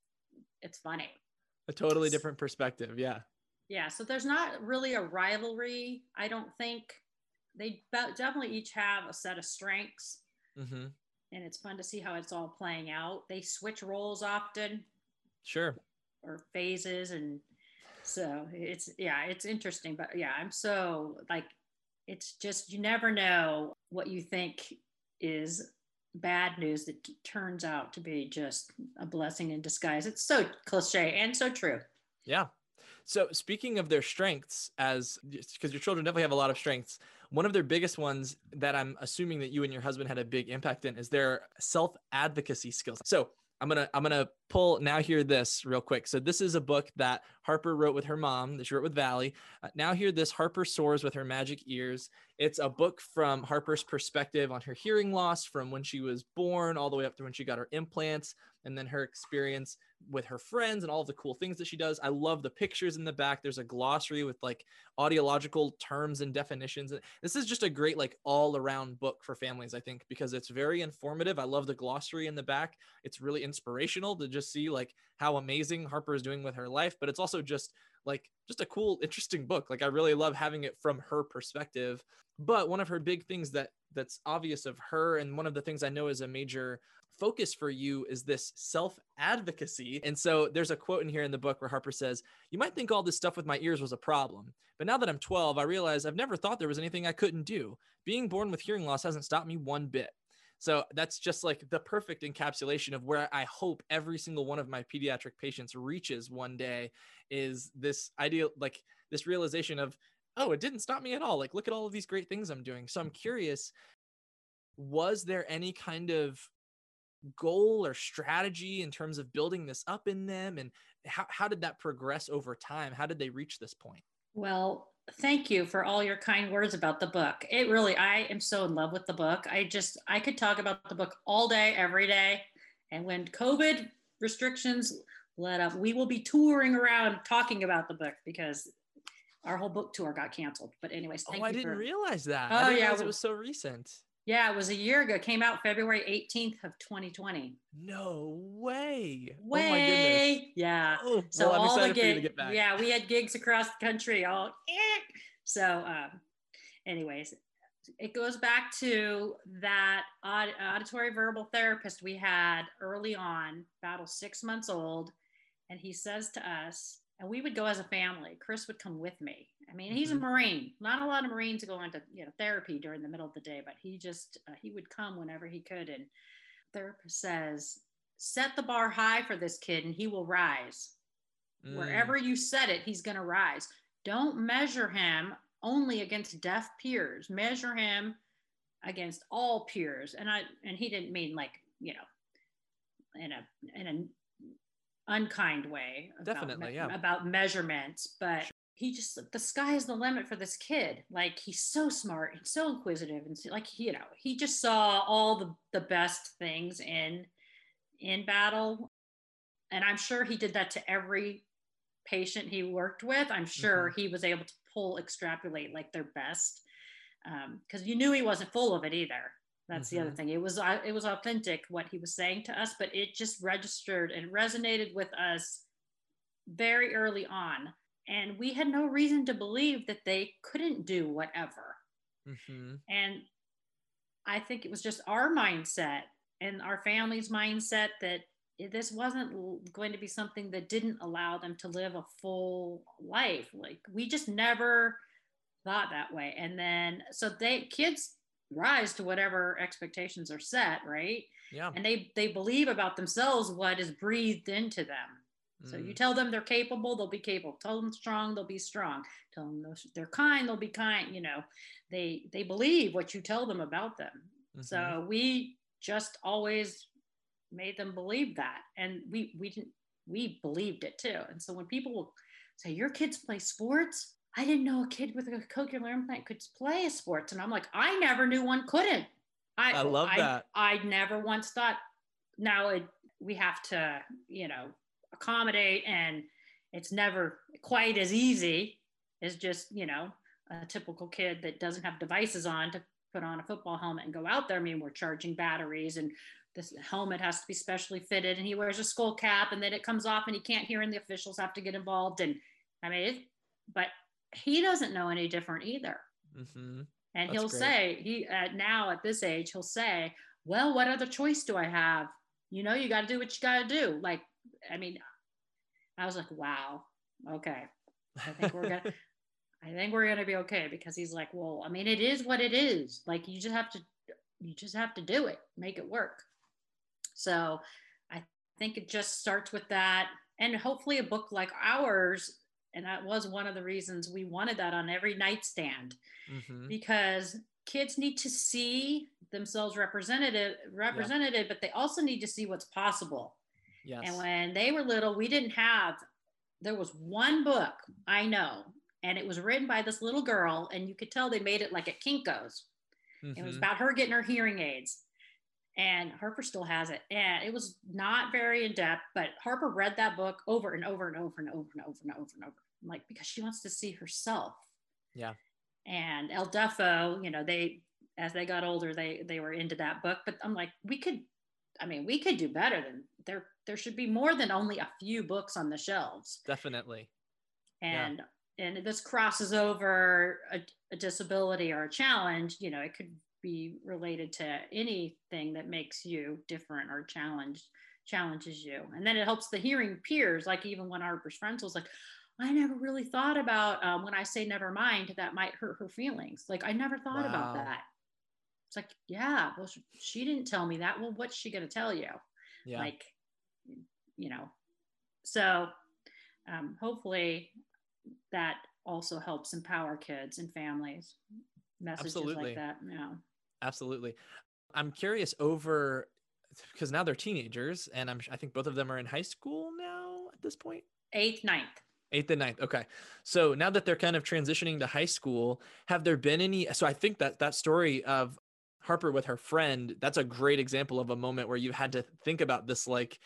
funny. A totally different perspective. Yeah. Yeah. So there's not really a rivalry. I don't think. They definitely each have a set of strengths. Mm-hmm. And it's fun to see how it's all playing out. They switch roles often. Sure. Or phases. And so it's interesting. But yeah, I'm so like, it's just, you never know what you think is bad news that turns out to be just a blessing in disguise. It's so cliche and so true. Yeah. So speaking of their strengths, because your children definitely have a lot of strengths, one of their biggest ones that I'm assuming that you and your husband had a big impact in is their self-advocacy skills. So I'm gonna pull Now Hear This real quick. So this is a book that Harper wrote with her mom, that she wrote with Valley. Now Hear This, Harper Soars with Her Magic Ears. It's a book from Harper's perspective on her hearing loss from when she was born all the way up to when she got her implants, and then her experience with her friends and all of the cool things that she does. I love the pictures in the back. There's a glossary with like audiological terms and definitions. This is just a great like all around book for families, I think, because it's very informative. I love the glossary in the back. It's really inspirational to just see like how amazing Harper is doing with her life, but it's also just a cool, interesting book. Like I really love having it from her perspective. But one of her big things that's obvious of her, and one of the things I know is a major focus for you, is this self-advocacy. And so there's a quote in here in the book where Harper says, "You might think all this stuff with my ears was a problem, but now that I'm 12, I realize I've never thought there was anything I couldn't do. Being born with hearing loss hasn't stopped me one bit." So that's just like the perfect encapsulation of where I hope every single one of my pediatric patients reaches one day, is this idea, like this realization of, oh, it didn't stop me at all. Like, look at all of these great things I'm doing. So I'm curious, was there any kind of goal or strategy in terms of building this up in them? And how did that progress over time? How did they reach this point? Well, thank you for all your kind words about the book. It really, I am so in love with the book. I could talk about the book all day, every day. And when COVID restrictions let up, we will be touring around talking about the book because our whole book tour got canceled. But anyways, thank Oh, I you didn't for. realize that. I Oh didn't yeah, realize it was so recent. yeah, it was a year ago. It came out February 18th of 2020. No way. Oh my goodness. Way, yeah. Oh, So well, I'm all the excited for you to gigs, get back. yeah, we had gigs across the country. So, anyways, it goes back to that auditory verbal therapist we had early on, about 6 months old, and he says to us, and we would go as a family. Chris would come with me. I mean, he's a Marine. Not a lot of Marines go into therapy during the middle of the day, but he would come whenever he could. And therapist says, set the bar high for this kid, and he will rise. Wherever you set it, he's going to rise. Don't measure him only against deaf peers. Measure him against all peers. And he didn't mean like, in an unkind way Definitely, about measurements, but he just, the sky is the limit for this kid. Like, he's so smart and so inquisitive, and like, he just saw all the best things in battle. And I'm sure he did that to every patient he worked with. I'm sure he was able to extrapolate like their best, because you knew he wasn't full of it either. That's the other thing. It was authentic what he was saying to us, but it just registered and resonated with us very early on. And we had no reason to believe that they couldn't do whatever. And I think it was just our mindset and our family's mindset that this wasn't going to be something that didn't allow them to live a full life. Like, we just never thought that way. And then, so kids rise to whatever expectations are set, right? Yeah. And they believe about themselves what is breathed into them. So you tell them they're capable, they'll be capable. Tell them strong, they'll be strong. Tell them they're kind, they'll be kind. They believe what you tell them about them. So we just always made them believe that, and we believed it too. And so when people will say, your kids play sports, I didn't know a kid with a cochlear implant could play sports. And I'm like, I never knew one couldn't. I love that. I never once thought. Now we have to accommodate, and it's never quite as easy as just a typical kid that doesn't have devices on to put on a football helmet and go out there. I mean, we're charging batteries, and this helmet has to be specially fitted, and he wears a skull cap, and then it comes off and he can't hear, and the officials have to get involved. And I mean, but he doesn't know any different either. And that's he'll great. Say, now at this age, he'll say, well, what other choice do I have? You got to do what you got to do. Like, I mean, I was like, wow, okay. I think we're going to be okay, because he's like, well, I mean, it is what it is. Like, you just have to do it, make it work. So I think it just starts with that. And hopefully a book like ours, and that was one of the reasons we wanted that on every nightstand, because kids need to see themselves represented, but they also need to see what's possible. Yes. And when they were little, there was one book I know, and it was written by this little girl, and you could tell they made it like at Kinko's. It was about her getting her hearing aids, and Harper still has it. And it was not very in depth, but Harper read that book over and over and over and over and over and over and over, like, because she wants to see herself. Yeah. And El Defo, as they got older, they were into that book. But I'm like, we could do better than there should be more than only a few books on the shelves. Definitely. And this crosses over a disability or a challenge. It could be related to anything that makes you different or challenges you. And then it helps the hearing peers. Like, even when Harper's friends was like, I never really thought about when I say never mind, that might hurt her feelings. Like, I never thought about that. It's like, yeah, well, she didn't tell me that. Well, what's she going to tell you? Yeah. Like, so hopefully that also helps empower kids and families. Messages like that. Yeah. Absolutely. I'm curious because now they're teenagers, and I think both of them are in high school now at this point. 8th, 9th. Eighth and ninth. Okay. So now that they're kind of transitioning to high school, have there been any? So I think that story of Harper with her friend, that's a great example of a moment where you had to think about this,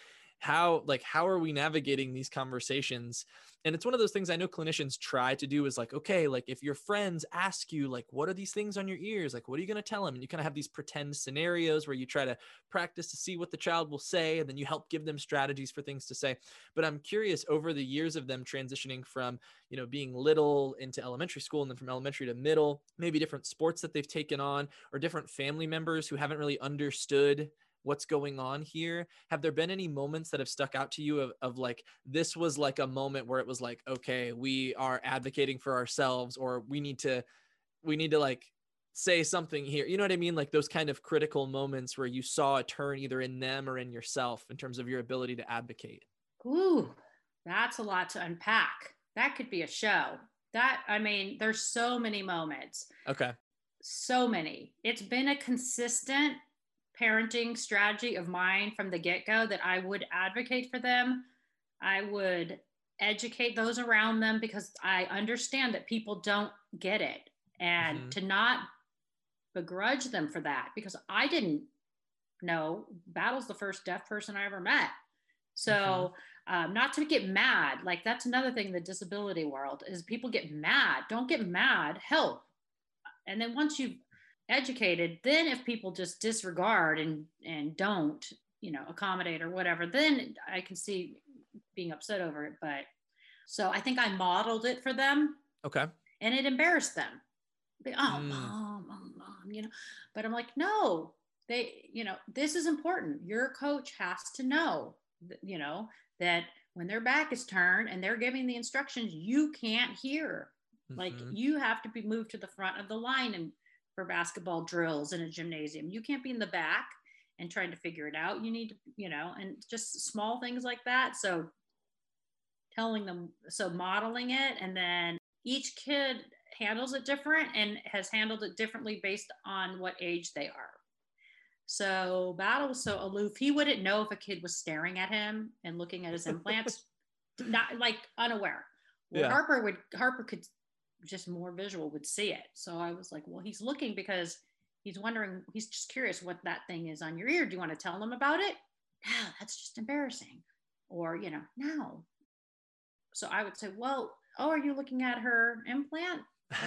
how are we navigating these conversations? And it's one of those things I know clinicians try to do is like, okay, like if your friends ask you, like, what are these things on your ears? Like, what are you going to tell them? And you kind of have these pretend scenarios where you try to practice to see what the child will say. And then you help give them strategies for things to say. But I'm curious, over the years of them transitioning from, being little into elementary school and then from elementary to middle, maybe different sports that they've taken on or different family members who haven't really understood what's going on here. Have there been any moments that have stuck out to you of like, this was like a moment where it was like, okay, we are advocating for ourselves, or we need to like say something here. You know what I mean? Like those kind of critical moments where you saw a turn either in them or in yourself in terms of your ability to advocate. Ooh, that's a lot to unpack. That could be a show. There's so many moments. Okay. So many. It's been a consistent parenting strategy of mine from the get-go that I would advocate for them. I would educate those around them because I understand that people don't get it, and to not begrudge them for that, because I didn't know. Battle's the first deaf person I ever met. So not to get mad. Like that's another thing in the disability world is people get mad. Don't get mad, help. And then once you've educated, then if people just disregard and don't, accommodate or whatever, then I can see being upset over it. But so I think I modeled it for them. Okay. And it embarrassed them. Mom, but I'm like, no, this is important. Your coach has to know, that when their back is turned and they're giving the instructions, you can't hear. Like you have to be moved to the front of the line and for basketball drills in a gymnasium. You can't be in the back and trying to figure it out. You need to, and just small things like that. So modeling it, and then each kid handles it different and has handled it differently based on what age they are. So Battle was so aloof. He wouldn't know if a kid was staring at him and looking at his implants, not like unaware. Well, yeah. Harper could just more visual, would see it. So I was like, well, he's looking because he's wondering, he's just curious what that thing is on your ear. Do you want to tell him about it? No, that's just embarrassing. Or, no. So I would say, well, are you looking at her implant?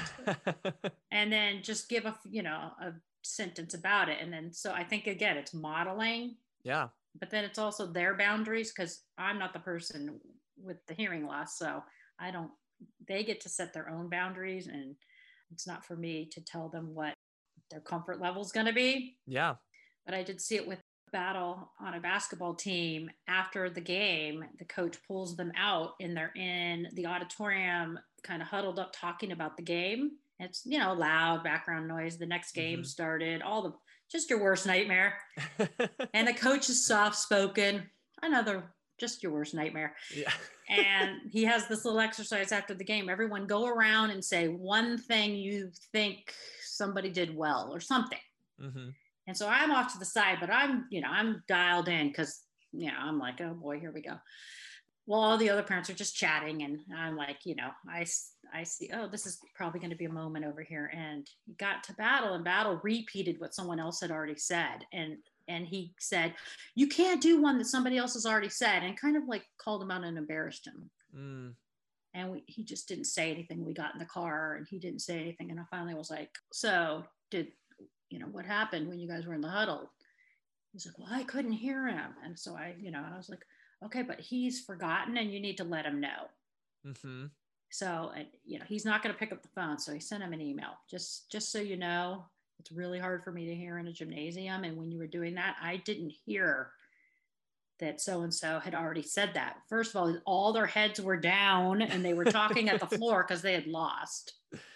And then just give a sentence about it. And then, so I think again, it's modeling. Yeah. But then it's also their boundaries, because I'm not the person with the hearing loss. So they get to set their own boundaries, and it's not for me to tell them what their comfort level is going to be. Yeah. But I did see it with Battle on a basketball team. After the game, the coach pulls them out and they're in the auditorium kind of huddled up talking about the game. It's, loud background noise. The next game started, just your worst nightmare. And the coach is soft-spoken. Just your worst nightmare. Yeah. And he has this little exercise after the game. Everyone go around and say one thing you think somebody did well or something. And so I'm off to the side, but I'm dialed in because, I'm like, oh boy, here we go. Well, all the other parents are just chatting, and I'm like, I see, oh, this is probably going to be a moment over here. And he got to Battle, and Battle repeated what someone else had already said. And he said, you can't do one that somebody else has already said, and kind of like called him out and embarrassed him. And he just didn't say anything. We got in the car and he didn't say anything. And I finally was like, so what happened when you guys were in the huddle? He's like, well, I couldn't hear him. And so I was like, okay, but he's forgotten and you need to let him know. So, he's not going to pick up the phone. So he sent him an email, just so you know, it's really hard for me to hear in a gymnasium. And when you were doing that, I didn't hear that so-and-so had already said that. First of all their heads were down and they were talking at the floor because they had lost.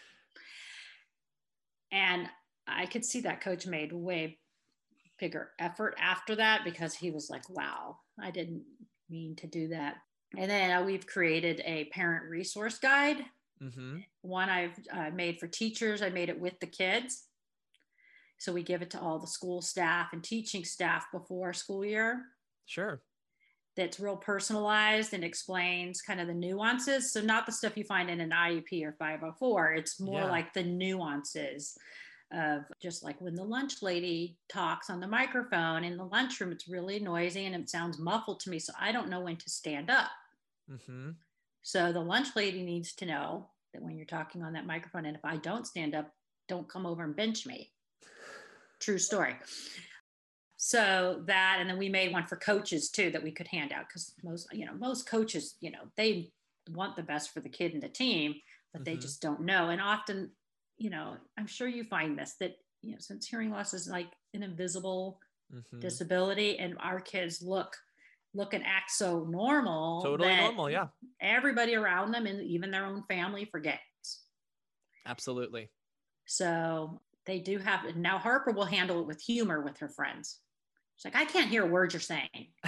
And I could see that coach made way bigger effort after that, because he was like, wow, I didn't mean to do that. And then we've created a parent resource guide. One I've made for teachers. I made it with the kids. So we give it to all the school staff and teaching staff before school year. Sure. that's real personalized and explains kind of the nuances. So not the stuff you find in an IEP or 504. It's more like the nuances of just like when the lunch lady talks on the microphone in the lunchroom, it's really noisy and it sounds muffled to me. So I don't know when to stand up. Mm-hmm. So the lunch lady needs to know that when you're talking on that microphone, and if I don't stand up, don't come over and bench me. True story. So that, and then we made one for coaches too, that we could hand out. Cause most coaches, they want the best for the kid and the team, but they just don't know. And often, I'm sure you find this, that, since hearing loss is like an invisible disability, and our kids look and act so normal. Totally normal. Yeah. Everybody around them and even their own family forgets. Absolutely. So they do have, now Harper will handle it with humor with her friends. She's like, I can't hear a word you're saying,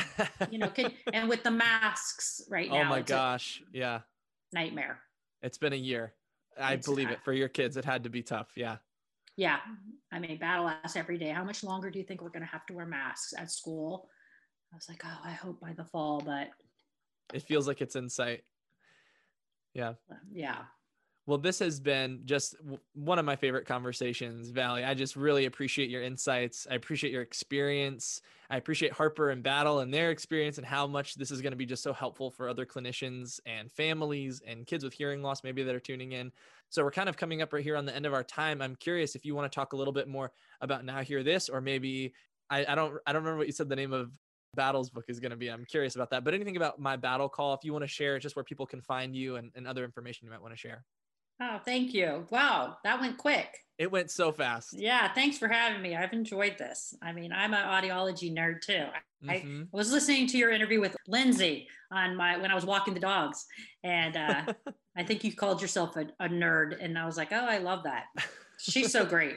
and with the masks right now. Oh my gosh. Yeah. Nightmare. It's been a year. I believe it. For your kids, it had to be tough. Yeah. Yeah. I mean, battle asks every day, how much longer do you think we're going to have to wear masks at school? I was like, oh, I hope by the fall, but it feels like it's in sight. Yeah. Yeah. Well, this has been just one of my favorite conversations, Valley. I just really appreciate your insights. I appreciate your experience. I appreciate Harper and Battle and their experience and how much this is going to be just so helpful for other clinicians and families and kids with hearing loss, maybe that are tuning in. So we're kind of coming up right here on the end of our time. I'm curious if you want to talk a little bit more about Now Hear This, or maybe I don't remember what you said the name of Battle's book is going to be. I'm curious about that, but anything about My Battle Call, if you want to share just where people can find you and other information you might want to share. Oh, thank you. Wow. That went quick. It went so fast. Yeah. Thanks for having me. I've enjoyed this. I mean, I'm an audiology nerd too. I was listening to your interview with Lindsay when I was walking the dogs, and I think you called yourself a nerd, and I was like, oh, I love that. She's so great.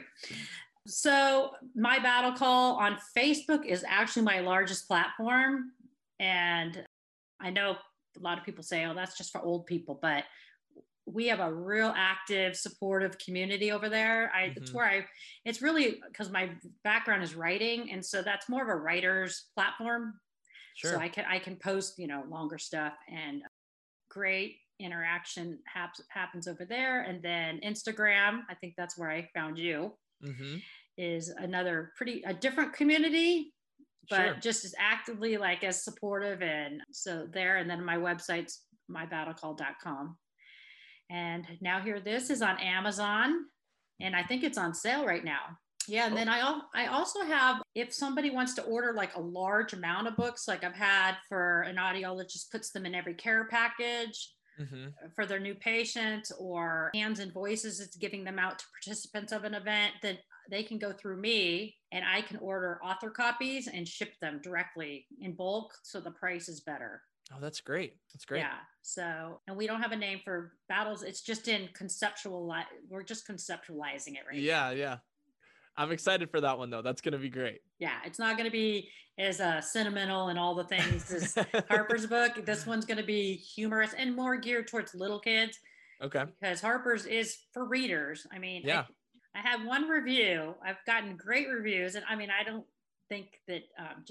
So My Battle Call on Facebook is actually my largest platform. And I know a lot of people say, oh, that's just for old people, but we have a real active, supportive community over there. It's really because my background is writing. And so that's more of a writer's platform. Sure. So I can post, longer stuff, and great interaction happens over there. And then Instagram, I think that's where I found you, is another a different community, but just as actively, like as supportive. And so there, and then my website's mybattlecall.com. And Now Hear This is on Amazon, and I think it's on sale right now. Yeah. And then I also have, if somebody wants to order like a large amount of books, like I've had for an audiologist, puts them in every care package for their new patient, or Hands and Voices, it's giving them out to participants of an event, that they can go through me and I can order author copies and ship them directly in bulk. So the price is better. Oh, that's great. That's great. Yeah. So, and we don't have a name for Battles. It's just in we're just conceptualizing it right now. Yeah. I'm excited for that one though. That's going to be great. Yeah. It's not going to be as sentimental and all the things as Harper's book. This one's going to be humorous and more geared towards little kids. Okay. Because Harper's is for readers. I mean, yeah. I had one review. I've gotten great reviews. And I mean, I don't think that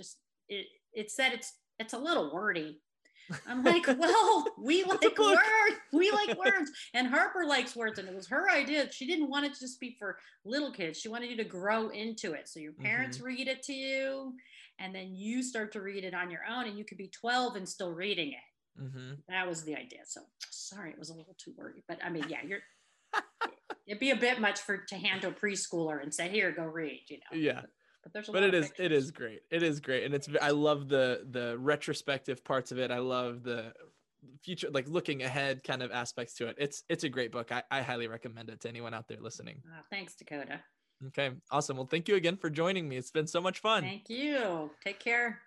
it said it's a little wordy. I'm like, well, we like words. We like words. And Harper likes words. And it was her idea. She didn't want it to just be for little kids. She wanted you to grow into it. So your parents read it to you, and then you start to read it on your own, and you could be 12 and still reading it. That was the idea. So sorry, it was a little too wordy. But I mean, yeah, it'd be a bit much to hand to a preschooler and say, here, go read, Yeah. But it is great. It is great. And I love the retrospective parts of it. I love the future, like looking ahead kind of aspects to it. It's a great book. I highly recommend it to anyone out there listening. Thanks, Dakota. Okay, awesome. Well, thank you again for joining me. It's been so much fun. Thank you. Take care.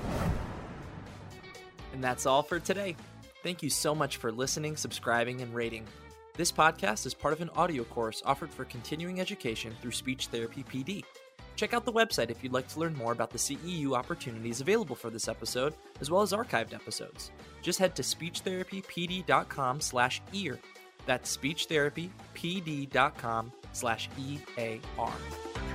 And that's all for today. Thank you so much for listening, subscribing, and rating. This podcast is part of an audio course offered for continuing education through Speech Therapy PD. Check out the website if you'd like to learn more about the CEU opportunities available for this episode, as well as archived episodes. Just head to speechtherapypd.com/ear. That's speechtherapypd.com/EAR.